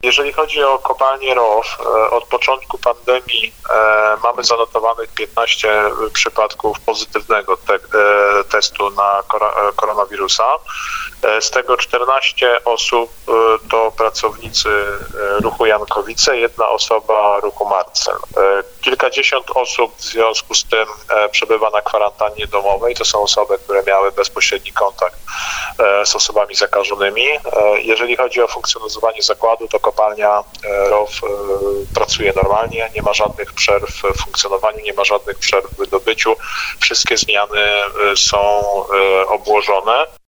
Jeżeli chodzi o kopalnię ROW, od początku pandemii mamy zanotowanych 15 przypadków pozytywnego testu na koronawirusa. Z tego 14 osób to pracownicy ruchu Jankowice, 1 osoba ruchu Marcel. Kilkadziesiąt osób w związku z tym przebywa na kwarantannie domowej. To są osoby, które miały bezpośredni kontakt z osobami zakażonymi. Jeżeli chodzi o funkcjonowanie zakładu, to kopalnia ROW pracuje normalnie, nie ma żadnych przerw w funkcjonowaniu, nie ma żadnych przerw w wydobyciu. Wszystkie zmiany są obłożone.